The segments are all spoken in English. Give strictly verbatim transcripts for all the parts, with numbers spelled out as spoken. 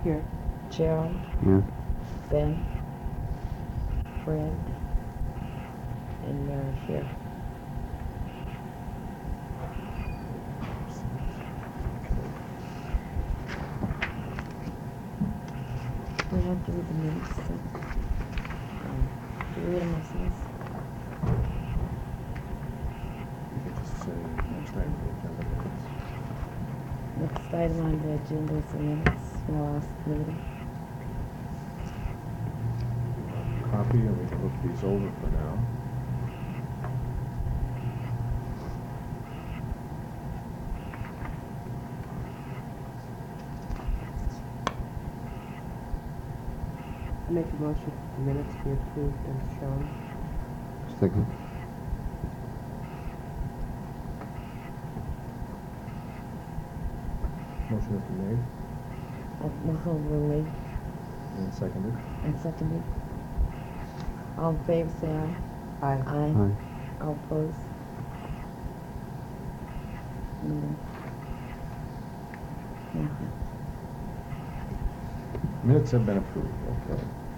Here. Gerald, Yeah. Ben, Fred, and Mary here. We have to read the minutes. So, um, do you read them ourselves? You can just say, try and read agenda minutes. Next item on the agenda is the minutes from the last meeting. Copy, and we can look these over for now. I make a motion for the minutes be approved as shown. Second. Motion has been made Uh, Motion been made and seconded. and seconded. All in favor, say aye. Aye. Aye. Aye. All opposed? No. Nothing. Minutes have been approved, okay.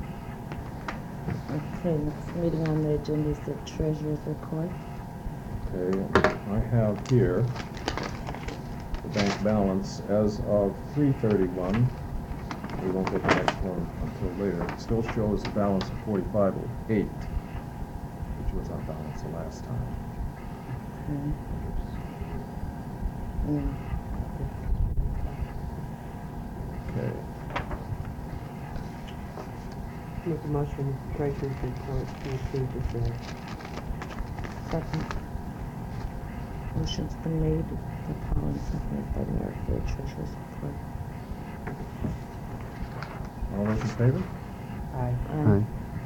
Okay, next meeting on the agenda is the treasurer's report. Okay, I have here the bank balance as of three thirty-one. We won't get the next one until later. It still shows a balance of forty-five oh eight, which was our balance the last time. Okay. Yeah. Okay. Make a motion the treasurer's report be approved as read. Second. Motion's been made, the following seconded by Mary for the treasurer's report. All those in favor? Aye. Aye.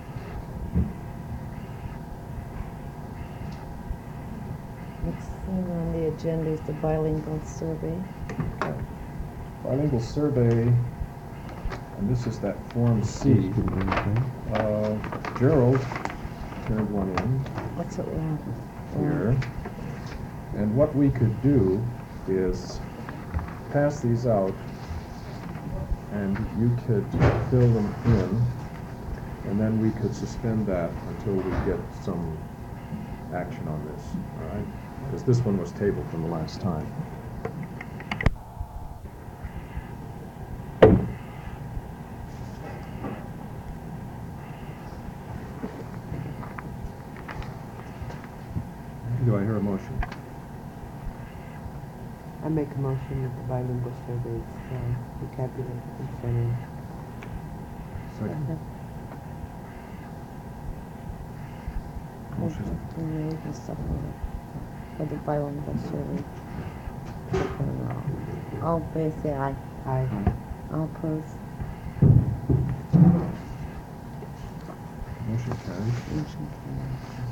Next thing on the agenda is the bilingual survey. Okay. Bilingual survey, and this is that Form C. Uh, Gerald turned one in What's it want? here. And what we could do is pass these out, and you could fill them in, and then we could suspend that until we get some action on this, all right? Because this one was tabled from the last time. Do I hear a motion? I make a motion that the bilingual surveys um, be tabulated and sent in. Second. Motion's Motion. been made and seconded for the bilingual survey. All in favor, say aye. Aye. All opposed? Motion carries. Motion carries.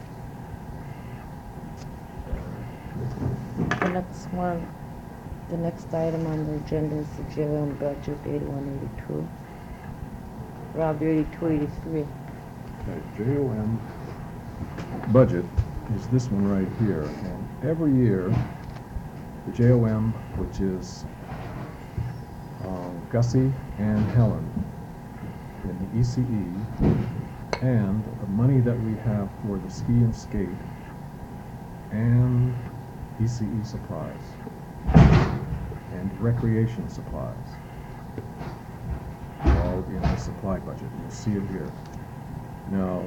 The next one, the next item on the agenda is the J O M budget eighty-one eighty-two. Rob, eighty-two eighty-three. Okay, J O M budget is this one right here, and every year, the J O M, which is um, Gussie and Helen in the E C E, and the money that we have for the ski and skate, and E C E supplies, and recreation supplies, all in the supply budget. You'll see it here. Now,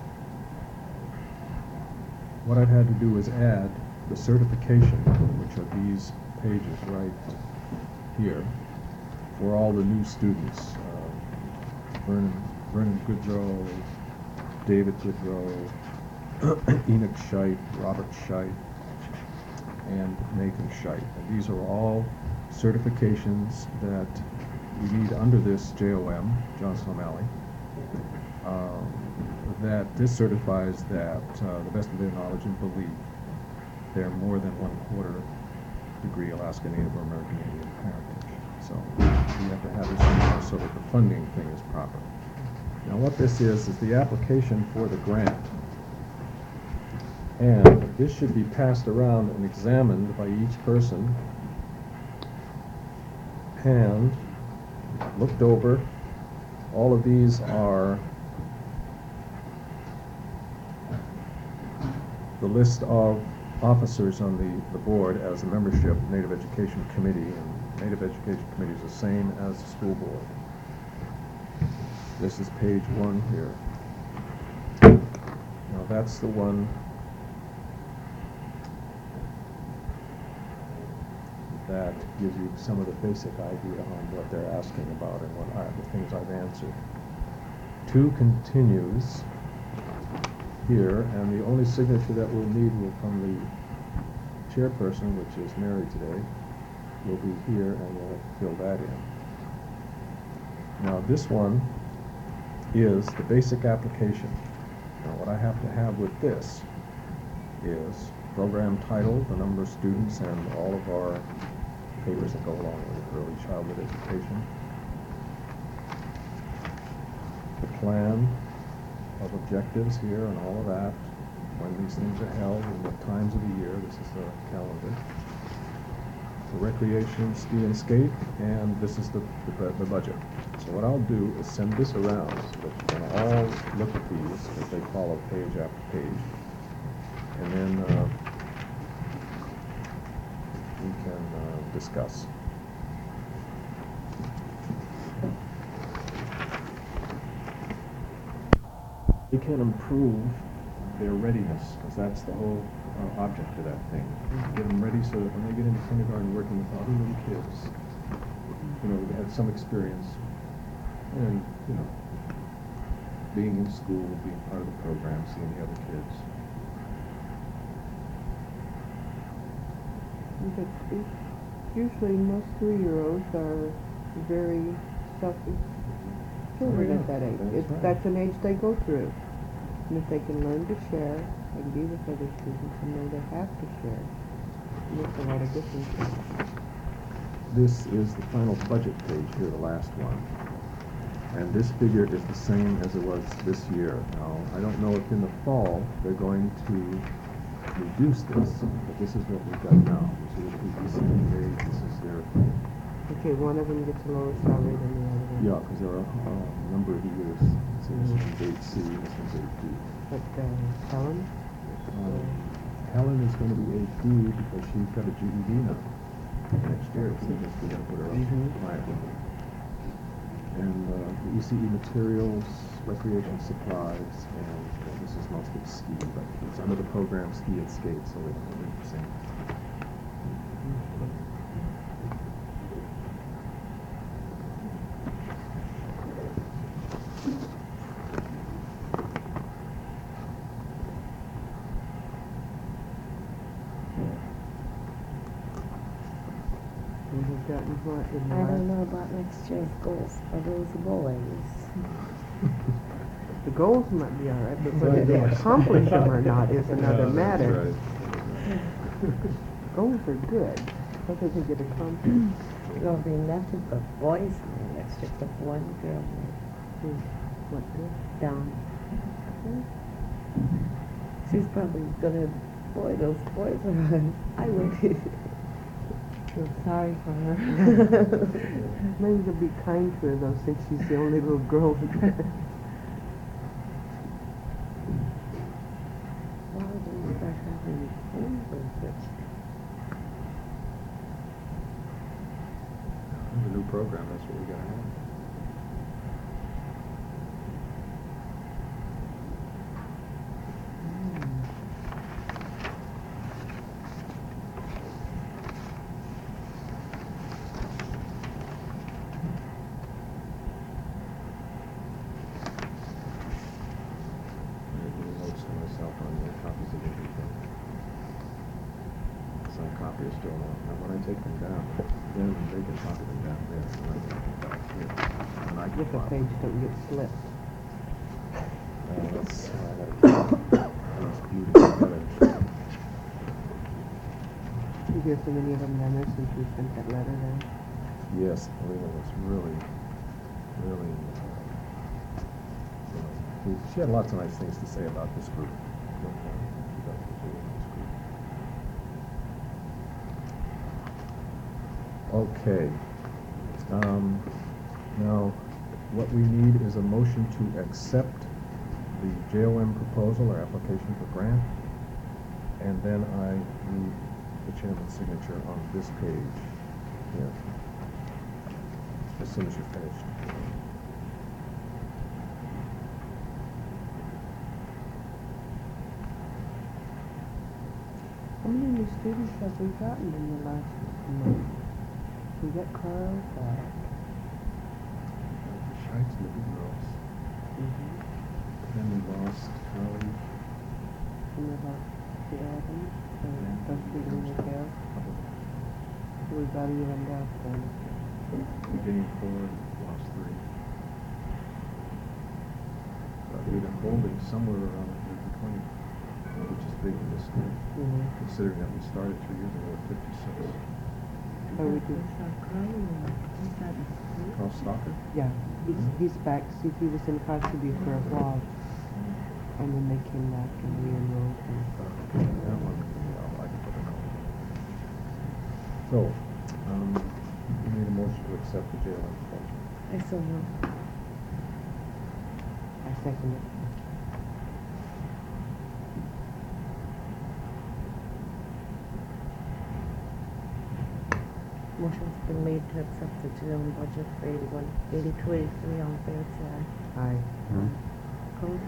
what I've had to do is add the certification, which are these pages right here, for all the new students. Uh, Vernon, Vernon Goodrow, David Goodrow, Enoch Scheit, Robert Scheit, and Nathan Scheit. And these are all certifications that we need under this J O M, Johnson O'Malley. Um, that this certifies that, uh, the best of their knowledge and belief, they're more than one quarter degree Alaska Native or American Indian heritage. So we have to have this in there so that the funding thing is proper. Now what this is, is the application for the grant. And this should be passed around and examined by each person. And looked over. All of these are the list of officers on the, the board as a membership Native Education Committee, and Native Education Committee is the same as the school board. This is page one here. Now that's the one that gives you some of the basic idea on what they're asking about and what I, the things I've answered. Two continues here, and the only signature that we'll need will from the chairperson, which is Mary today, will be here, and we'll have to fill that in. Now this one is the basic application. Now what I have to have with this is program title, the number of students, and all of our papers that go along with early childhood education. The plan of objectives here and all of that, when these things are held and what times of the year. This is the calendar. The recreation, ski and skate, and this is the, the, the budget. So what I'll do is send this around so that you can all look at these as they follow page after page. And then uh, we can uh, discuss. We can improve their readiness, because that's the whole uh, object of that thing. Get them ready so that when they get into kindergarten working with other little kids, you know, they have some experience, and, you know, being in school, being part of the program, seeing the other kids. But it- usually most three-year-olds are very selfish children Oh, yeah, at that age. that's It's, right. that's an age they go through. And if they can learn to share and be with other students and know they have to share, it makes a lot of difference. This is the final budget page here, the last one. And this figure is the same as it was this year. Now, I don't know if in the fall they're going to reduce this, but this is what we've got now. This is the P P C grade, this is their, Okay, one of them gets a lower salary than the other one. yeah, because there are a uh, number of years. So this one's eight C, this one's eight D. But uh, Helen, Um, Helen is going to be eight D because she's got a G E D now next year, so we're just going to put her up Mhm. higher. And uh, the E C E materials, recreation supplies, and uh, this is mostly ski, but it's under the program ski and skate, so they don't need the same. we have gotten what in I don't March? know about next year's goals for those boys. The goals might be all right, but Right, whether they right. accomplish them or not is another Yeah, that's matter. right. Goals are good, whether they get accomplished. There'll be nothing but boys in there next year, except one girl is what good. down. She's probably gonna, boy, those boys are, I would feel sorry for her. Maybe they'll be kind to her though, since she's the only little girl. Why don't we start having home visits? The new program, that's what we got to have. Notes to myself on the copies of everything. Some copiers still on. Now when I take them down, then they can copy them down there. And I can put that here. And I can If a copy. page don't get slipped. Uh, that's, I gotta keep those beauty together. You hear from any of them down there since we sent that letter then? Yes, Lena was really, really, uh, she- she had lots of nice things to say about this group. She thought it was a really nice group. Okay. Um, Now, what we need is a motion to accept the J O M proposal or application for grant, and then I need the chairman's signature on this page here, as soon as you're finished. How many new students have we gotten in the last month? We got Carl back. Shites and the big girls. Mm-hmm. Then we lost Carly. And we lost the Adams, and Dusty and Miguel. So we got even that then. We gained four, lost three. But we've been holding somewhere around the twenty, which is big in this school, Mm-hmm. considering that we started three years ago at fifty-six. Oh, we did. Carl Stalker? Yeah, he's, he's back. See, he was in Kotzebue for a while, and then they came back and re-enrolled him. That one, yeah, I can put a note. So, um, we need a motion to accept the J O M proposal. I so move. I second it. Motion's been made to accept the J O M budget for eighty-one, eighty-two, eighty-three, all in favor, say aye. Aye. Opposed?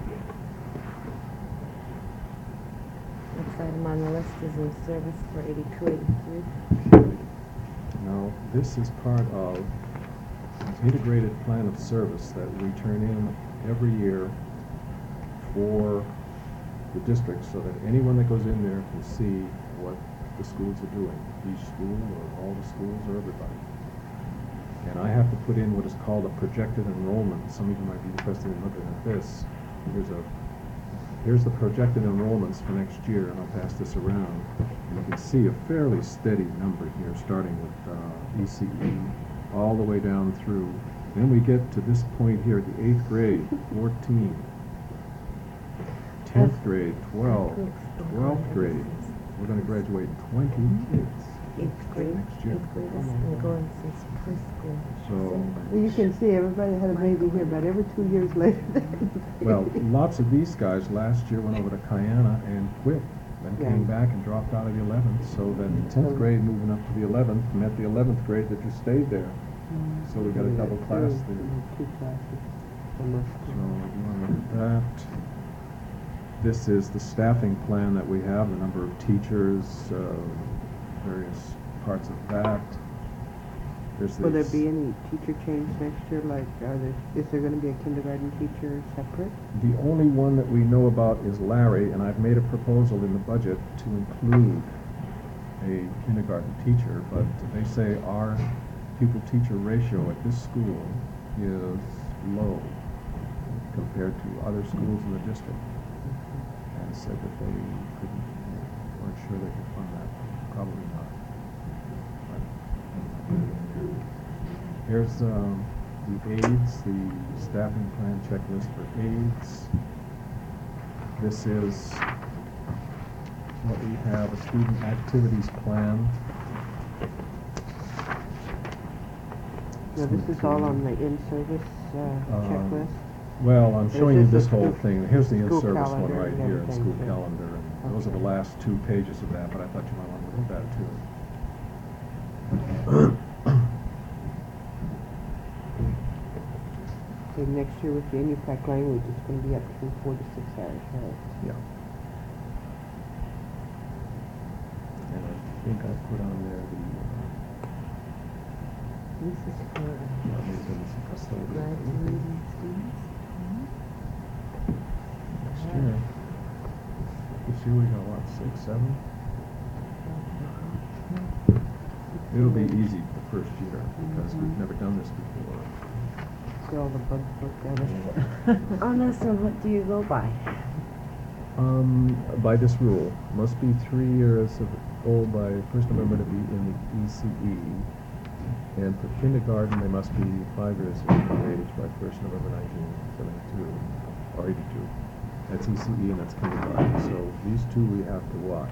Next item on the list is in service for eighty-two, eighty-three. Now, this is part of an integrated plan of service that we turn in every year for the district, so that anyone that goes in there can see what the schools are doing, each school or all the schools or everybody. And I have to put in what is called a projected enrollment. Some of you might be interested in looking at this. Here's a here's the projected enrollments for next year, and I'll pass this around. You can see a fairly steady number here, starting with uh, E C E all the way down through. Then we get to this point here at the eighth grade, fourteen. tenth grade, twelve. twelfth grade, we're going to graduate twenty kids Eighth grade, next year. eighth grade has been going since preschool. So, You can see everybody had a baby here, but every two years later. well, lots of these guys last year went over to Kiana and quit, then Yeah. came back and dropped out of the eleventh, so that the tenth grade moving up to the eleventh met the eleventh grade that just stayed there. So we got a double class Two- there. Two classes. Almost. So you want to look at that. This is the staffing plan that we have, the number of teachers, uh, various parts of that. There's Will there this- be any teacher change next year? Like, are there, is there gonna be a kindergarten teacher separate? The only one that we know about is Larry, and I've made a proposal in the budget to include a kindergarten teacher, but they say our pupil-teacher ratio at this school is low compared to other schools in the district. And said that they couldn't, weren't sure they could fund that. Probably not. But here's um, the aides, the staffing plan checklist for aides. This is what we have, a student activities plan. Now, this is all on the in-service uh, Um, checklist? Well, I'm Or is showing you this this the whole school- thing. Here's the school in-service one calendar right and here, everything, school too? calendar. And those are the Okay. last two pages of that, but I thought you might want to look at that too. Okay, next year with the N U P A C language, it's gonna be up to four to six hours, right? Yeah. And I think I put on there the, This is for uh, maintenance and custodian. graduating students. Next year. This year we got what, six, seven? It'll be easy the first year because we've never done this before. See all the bugs looked at it. On this one, what do you go by? Um, by this rule, must be three years of old by first November to be in the E C E. And for kindergarten, they must be five years of age by first November nineteen seventy-two, or eighty-two. That's E C E and that's kindergarten, so these two we have to watch.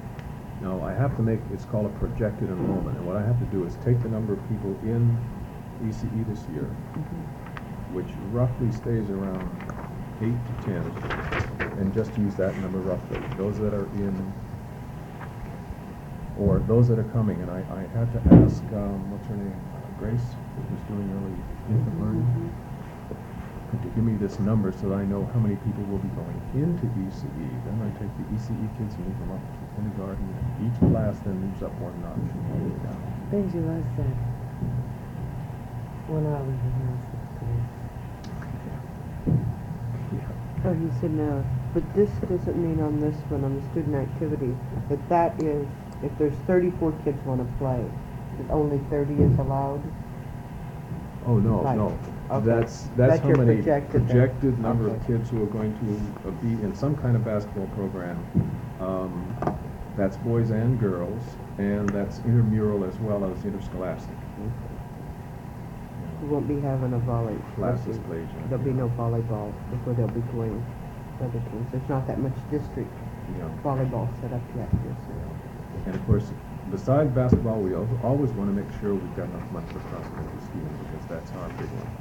Now, I have to make, it's called a projected enrollment, and what I have to do is take the number of people in E C E this year, Mm-hmm. which roughly stays around eight to ten, and just use that number roughly. Those that are in, or those that are coming, and I, I had to ask, um, what's her name, uh, Grace, who's doing early infant learning, to give me this number so that I know how many people will be going into E C E. Then I take the E C E kids and move them up to kindergarten, and each class then moves up one notch and all the way down. Benji was that when I was in high school. Yeah. Oh, he said no, but this doesn't mean on this one, on the student activity, that that is, if there's thirty-four kids want to play, that only thirty is allowed? Oh, no, Right. no. Okay. That's, that's That's how your many projected then. projected number of Okay. kids who are going to uh, be in some kind of basketball program. Um, That's boys and girls, and that's intramural as well as interscholastic. We won't be having a volley. Classes played. There'll be no volleyball before they'll be playing other teams. There's not that much district Yeah. volleyball set up yet. Yes, sir. And of course, besides basketball, we al- always want to make sure we've got enough money for cross-country skiing, because that's our big one.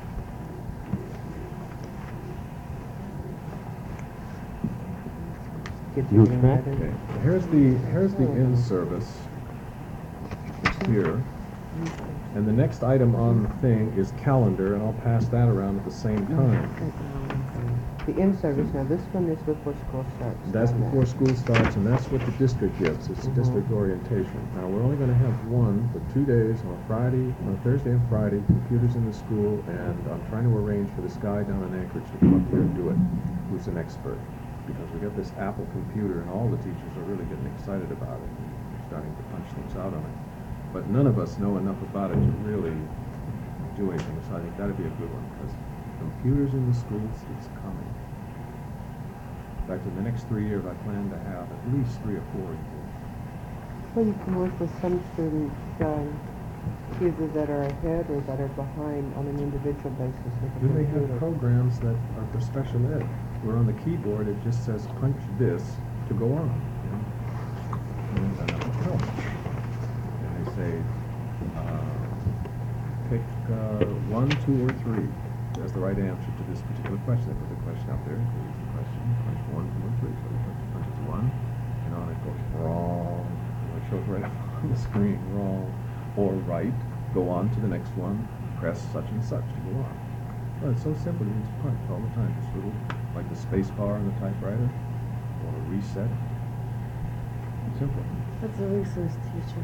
Kids are Youth getting track? better. Okay, here's the, here's the in-service. It's here. And the next item on the thing is calendar, and I'll pass that around at the same time. The in-service, now this one is before school starts. That's on that. before school starts, and that's what the district gives. It's Mhm. district orientation. Now, we're only going to have one for two days, on Friday, on Thursday and Friday, computers in the school, and I'm trying to arrange for this guy down in Anchorage to come up here and do it, who's an expert. Because we got this Apple computer, and all the teachers are really getting excited about it, and starting to punch things out on it. But none of us know enough about it to really do anything, so I think that'd be a good one, because computers in the schools is coming. In fact, in the next three years, I plan to have at least three or four. Well, you can work with some students, um, either that are ahead or that are behind on an individual basis with a Do they have computer. programs that are for special ed, where on the keyboard it just says punch this to go on? You know? And uh, it helps. And they say, uh, pick uh, one, two, or three as the right answer to this particular question. They put the question out there, includes the question, punch one, two, or three. So they punch, punches one, and on it goes wrong. And it shows right up on the screen, wrong, or right. Go on to the next one, press such and such to go on. Well, it's so simple, you just punch all the time. Just little, like the space bar on the typewriter, or a reset. Simple. What's a resource teacher?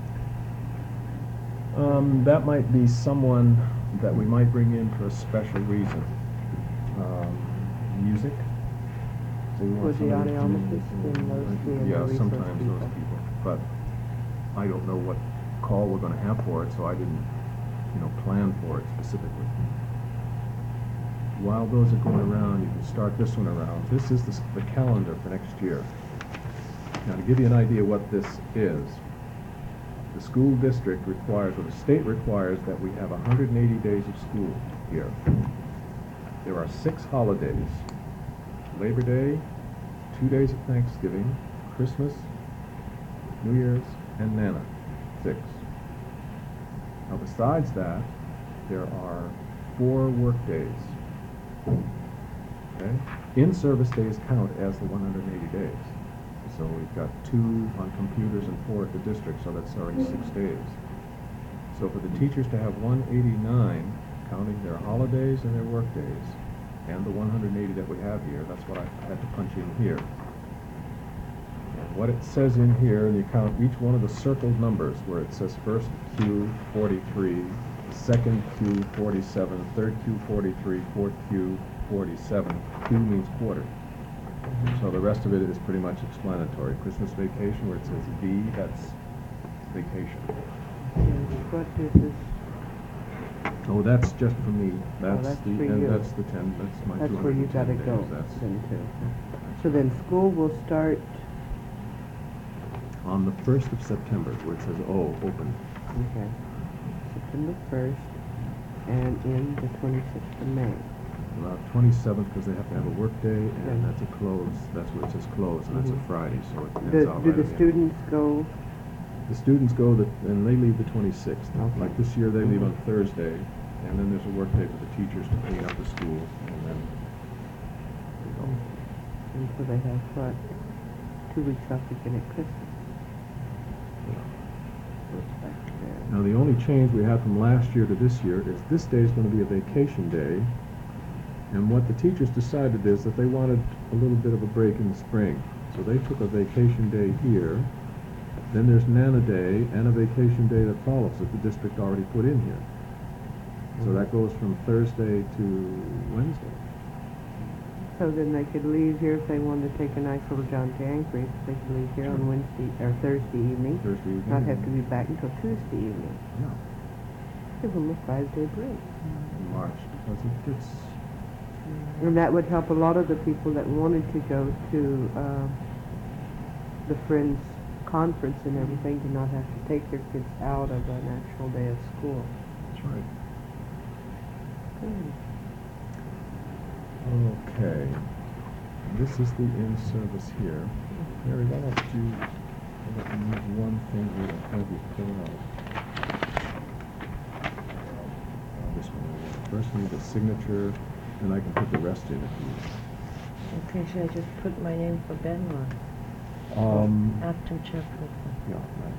Um, that might be someone that we might bring in for a special reason. Um, music. So we want Would the somebody to come in audiometist and those be in the Yeah, resource sometimes those people? people. But I don't know what call we're gonna have for it, so I didn't, you know, plan for it specifically. While those are going around, you can start this one around. This is the, s- the calendar for next year. Now, to give you an idea what this is, the school district requires, or the state requires, that we have one hundred eighty days of school here. There are six holidays: Labor Day, two days of Thanksgiving, Christmas, New Year's, and Nana. Six. Now, besides that, there are four work days. Okay? In-service days count as the one hundred eighty days. So we've got two on computers and four at the district, so that's already six days. So for the teachers to have one eighty-nine, counting their holidays and their work days, and the one hundred eighty that we have here, that's what I had to punch in here. And what it says in here, and you count each one of the circled numbers, where it says first Q forty-three, second Q forty-seven, third Q forty-three, fourth Q forty-seven. Q means quarter. So the rest of it is pretty much explanatory. Christmas vacation, where it says V, that's vacation. And what is this? Oh, that's just for me. That's that's the, for and you. that's the ten, that's my That's two where hundred you and ten gotta days. go That's then too. So then school will start, on the first of September, where it says, oh, open. okay, September first, and in the twenty-sixth of May. About twenty-seventh, because they have to have a work day, and Yeah. that's a close, that's where it says close, and that's a Mhm. Friday, so it ends Do, out do right the at the end. students go, The students go, the and they leave the twenty-sixth. Okay. Like this year, they leave Mhm. on Thursday, and then there's a work day for the teachers to clean up the school, and then we go. And so they have, what, two weeks off again at Christmas. So it's back to there. Now, the only change we had from last year to this year is this day is going to be a vacation day. And what the teachers decided is that they wanted a little bit of a break in the spring. So they took a vacation day here. Then there's Nana Day and a vacation day that follows that the district already put in here. So that goes from Thursday to Wednesday. So then they could leave here if they wanted to take a nice little John Anchorage. They could leave here on Wednesday or Thursday evening. Thursday evening. Not have to be back until Tuesday evening. Yeah, Give them a five-day break. in March, because it gets, And that would help a lot of the people that wanted to go to uh, the Friends conference and everything to not have to take their kids out of an actual day of school. that's right. Good. Okay, this is the in-service here. Mary, why don't you, let me move one thing here to have you fill out. Uh, This one, uh, first we need a signature, and I can put the rest in if you. Okay, should I just put my name for Ben or Um, acting chairperson? yeah, right.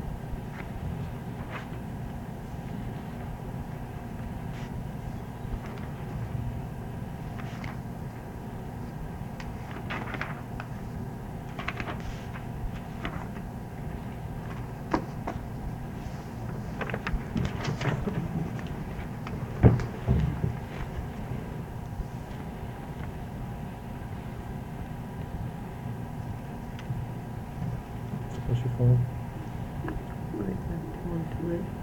What's your phone? Right back to one to it.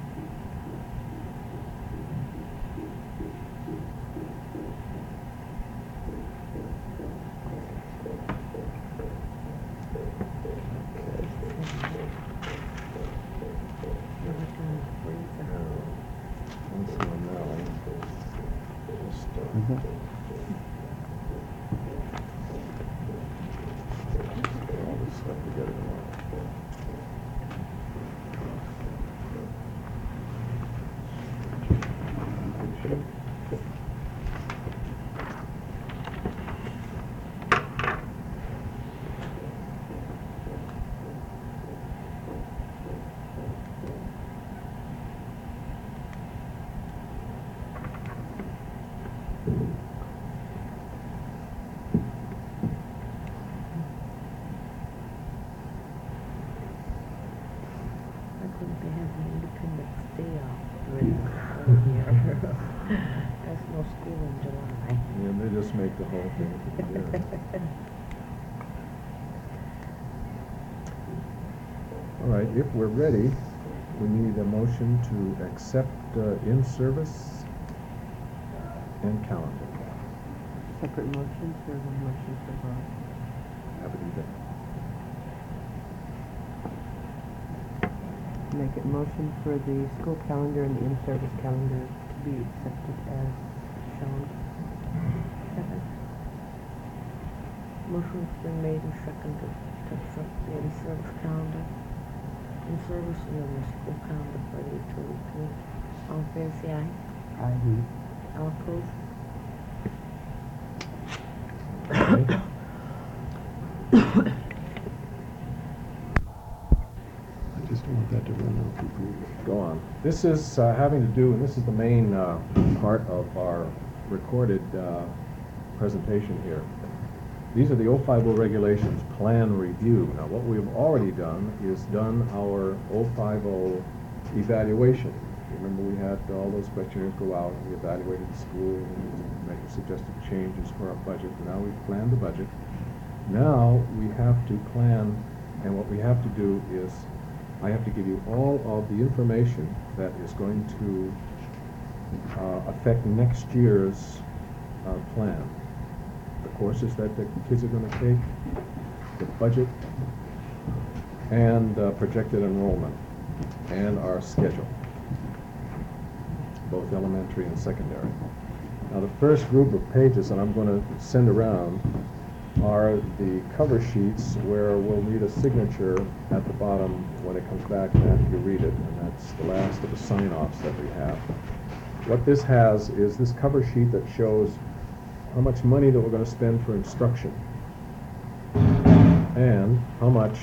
Once in a while, just, uh, put all this stuff together tomorrow. I couldn't be having Independence Day off during the whole year. There's no school in July. Yeah, they just make the whole thing for the year. All right, if we're ready, we need a motion to accept uh, in-service and calendar. Separate motions or one motion for both? Have it either. Make it motion for the school calendar and the in-service calendar to be accepted as shown. Second. Motion's been made and seconded to accept the in-service calendar. In-service and then the school calendar for the twenty-three. All in favor, say aye. Aye. All opposed? Okay. I just don't want that to run out before we go on. This is uh, having to do, and this is the main uh, part of our recorded uh, presentation here. These are the O five O regulations, plan review. Now, what we've already done is done our O five O evaluation. Remember, we had all those questionnaires go out, and we evaluated the school, and make suggested changes for our budget. Now we've planned the budget. Now we have to plan, and what we have to do is, I have to give you all of the information that is going to uh, affect next year's uh, plan. The courses that the kids are going to take, the budget, and uh, projected enrollment, and our schedule, both elementary and secondary. Now, the first group of pages that I'm going to send around are the cover sheets where we'll need a signature at the bottom when it comes back and after you read it, and that's the last of the sign-offs that we have. what this has is this cover sheet that shows how much money that we're going to spend for instruction and how much,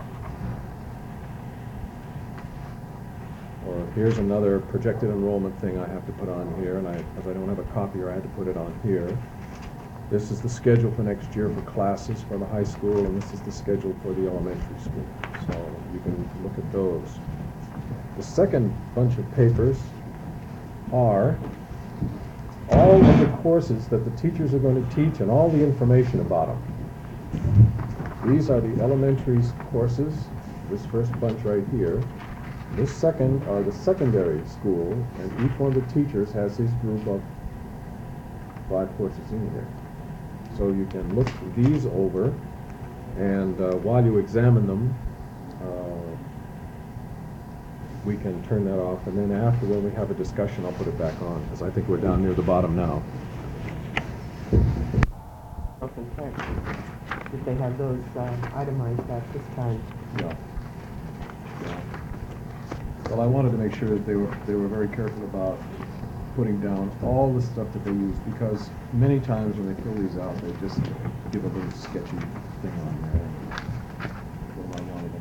or here's another projected enrollment thing I have to put on here, and I, as I don't have a copier, I had to put it on here. This is the schedule for next year for classes for the high school, and this is the schedule for the elementary school. So you can look at those. The second bunch of papers are all of the courses that the teachers are going to teach and all the information about them. These are the elementary courses, this first bunch right here. This second are the secondary school, and each one of the teachers has his group of five courses in here. So you can look these over, and uh, while you examine them, uh, we can turn that off, and then after, when we have a discussion, I'll put it back on, because I think we're down near the bottom now. Okay, thanks. Did they have those uh, itemized at this time? Yeah. Yeah. Well, I wanted to make sure that they were they were very careful about putting down all the stuff that they use, because many times when they fill these out, they just give a little sketchy thing on there. So I wanted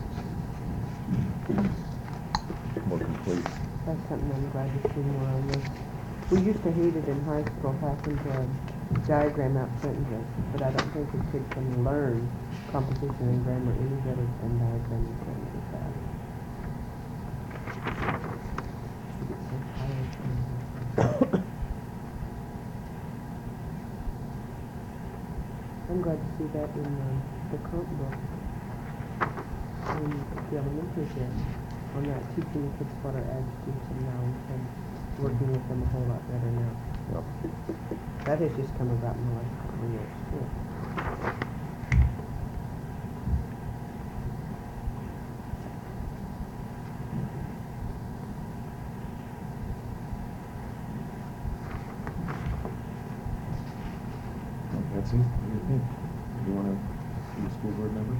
them more complete. That's something I'm glad to see more on this. We used to hate it in high school, having to diagram out sentences, but I don't think the kids can learn composition and grammar any better than diagramming sentences fast. I'm glad to see that in um, the current book, in the elementary here, on that teaching the kids what are adjectives and nouns and working with them a whole lot better now. Yep. That has just come about in the last couple of years, too. Betsy, what do you think? Do you want to be a school board member?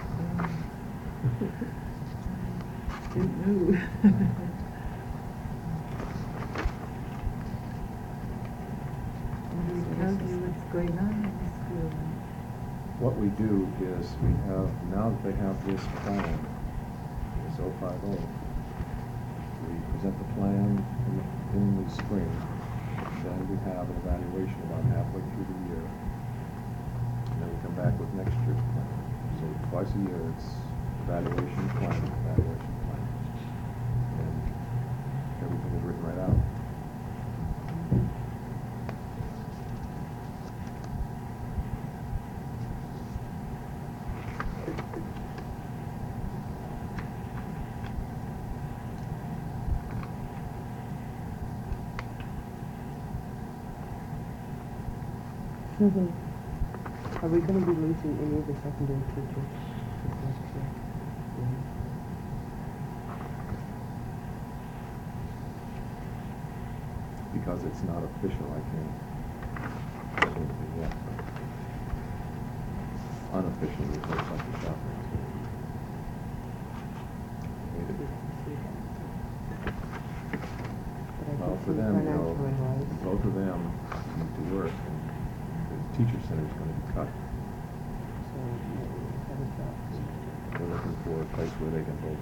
Tell me what's going on in the school. What we do is we have, now that they have this plan, this oh five oh, we present the plan in the, in the spring, then we have an evaluation about halfway through the year, and then we come back with next year's plan. So twice a year it's evaluation plan, evaluation plan, and everything is written right out. Are we going to be losing any of the secondary teachers this next year? Yeah. Because it's not official, I can't say anything yet. Unofficially, it looks like the shop ranks. Good to see that. But I Well, think for some them, you know, financial wise, both of them need to work, and the teacher center is going to be cut. so maybe we have a job. They're looking for a place where they can both.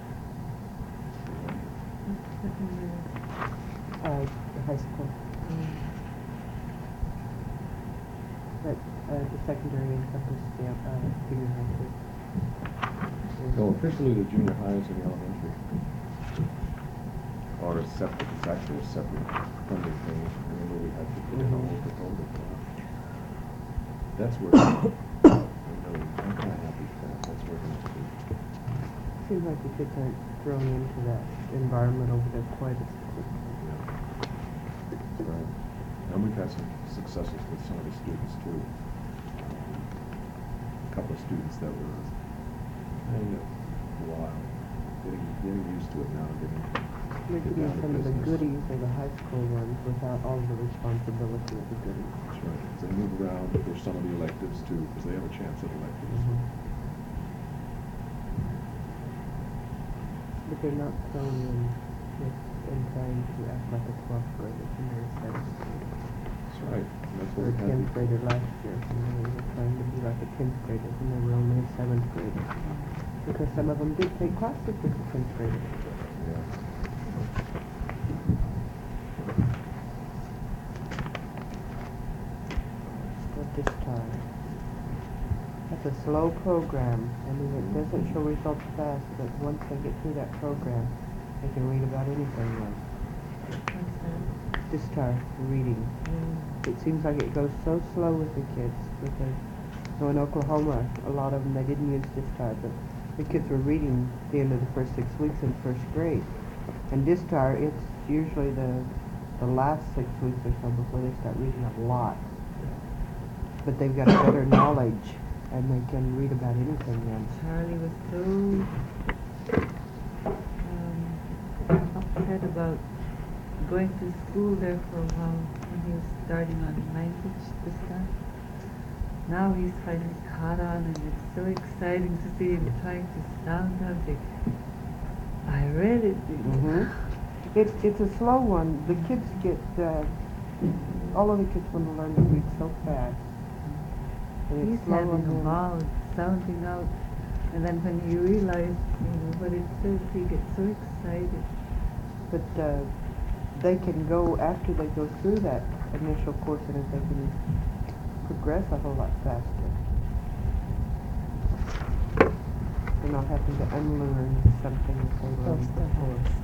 Uh, the high school. But uh, the secondary encompasses the uh, junior high school. No, officially the junior high is in the elementary. Or a separate, it's actually a separate funding thing. Remember we had to put in a whole proposal for that. That's where, I'm really, I'm kind of happy with that. That's where it needs to be. Seems like the kids aren't thrown into that environment over there quite as quickly. Yeah. Right. And we've had some successes with some of the students too. Um, A couple of students that were, I know, a while, getting, getting used to it now, getting, They're get getting down to some of the business. goodies of the high school ones without all the responsibility of the goodies. That's right. As they move around, there's some of the electives too, because they have a chance at electives. But they're not thrown in with and trying to act like a twelfth grader when they were seventh grader. That's right. That's Or what a we had tenth before. grader last year, and they were trying to be like a tenth grader when they were only a seventh grader. Because some of them did take classes with the tenth graders. Yeah. But this time, that's a slow program. I mean, it doesn't show results fast, but once they get through that program, they can read about anything then. What's that? This time, reading. Mm. It seems like it goes so slow with the kids because, you know, in Oklahoma, a lot of them, they didn't use this time, but the kids were reading the end of the first six weeks in first grade. And this time, it's usually the, the last six weeks or so before they start reading a lot. But they've got a better knowledge, and they can read about anything then. Charlie was so um, upset about going to school there for a while when he was starting on language this time. Now he's finally caught on, and it's so exciting to see him trying to sound out the I read it. Mm-hmm. It's it's a slow one. The kids get uh, all of the kids want to learn to read so fast. And He's it's slow having on a them. ball sounding out, and then when you realize, you know, what it says, he gets so excited. But uh, they can go after they go through that initial course, and they can progress a whole lot faster. They're not having to unlearn something that they learned before.